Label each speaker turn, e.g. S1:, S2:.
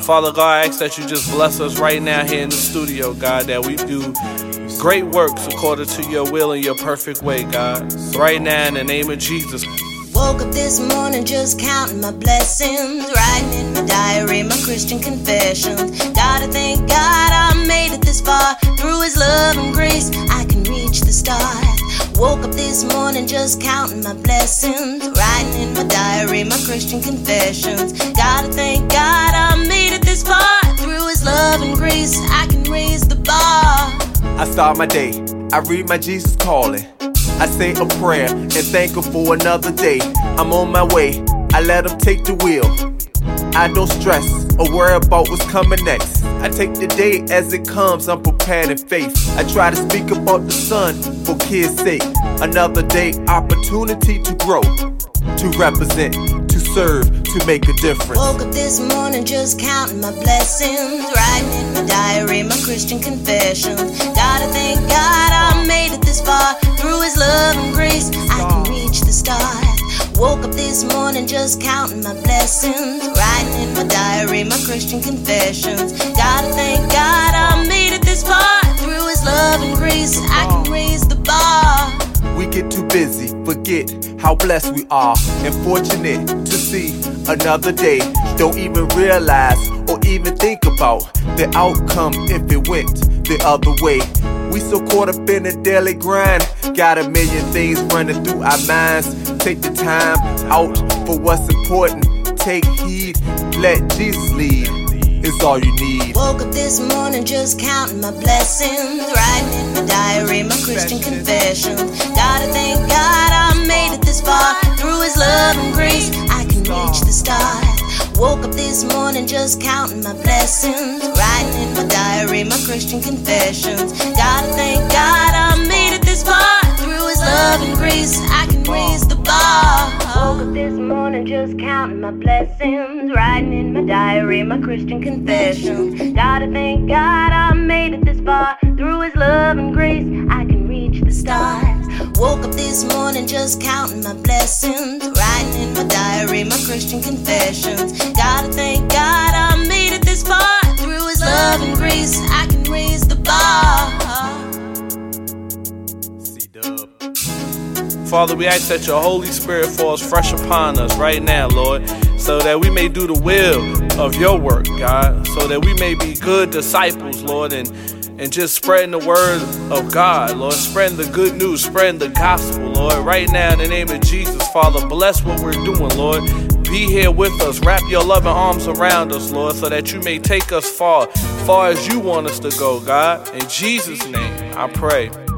S1: Father God, I ask that you just bless us right now here in the studio, God, that we do great works according to your will and your perfect way, God. Right now, in the name of Jesus.
S2: Woke up this morning just counting my blessings, writing in my diary my Christian confessions. Gotta thank God I made it this far. Through his love and grace I can reach the stars. Woke up this morning just counting my blessings, writing in my diary my Christian confessions. Gotta thank God I made it this far. Through his love and grace I can raise the bar.
S3: I start my day, I read my Jesus calling. I say a prayer and thank him for another day. I'm on my way, I let him take the wheel. I don't stress or worry about what's coming next. I take the day as it comes, I'm prepared in faith. I try to speak about the sun for kids' sake. Another day, opportunity to grow, to represent, to serve, to make a difference.
S2: Woke up this morning just counting my blessings, writing in my diary my Christian confessions. Gotta thank God I made it this far. Through his love and grace I can reach the stars. Woke up this morning just counting my blessings, writing in my diary my Christian confessions. Gotta thank God I made it this far. Through his love and grace I can raise the bar.
S3: We get too busy, forget how blessed we are and fortunate to see another day. Don't even realize or even think about the outcome if it went the other way. We so caught up in the daily grind, got a million things running through our minds. Take the time out for what's important. Take heed, let Jesus lead, is all you need.
S2: Woke up this morning just counting my blessings, writing in my diary my Christian confessions. Gotta thank God I made it this far. Through his love and grace I can reach the stars. Woke up this morning just counting my blessings, writing in my diary my Christian confessions. Gotta thank God I made it this far. Through his love and grace I can raise the bar. Woke up this morning just counting my blessings, writing in my diary my Christian confessions. Gotta thank God I made it this far. Through his love and grace I can reach the stars. Woke up this morning just counting my blessings, writing in my diary my Christian confessions. Gotta thank God I made it this far. Through his love and grace I can raise the bar.
S1: Father, we ask that your Holy Spirit falls fresh upon us right now, Lord, so that we may do the will of your work, God, so that we may be good disciples, Lord, and just spreading the word of God, Lord, spreading the good news, spreading the gospel, Lord, right now in the name of Jesus. Father, bless what we're doing, Lord. Be here with us. Wrap your loving arms around us, Lord, so that you may take us far as you want us to go, God. In Jesus' name, I pray.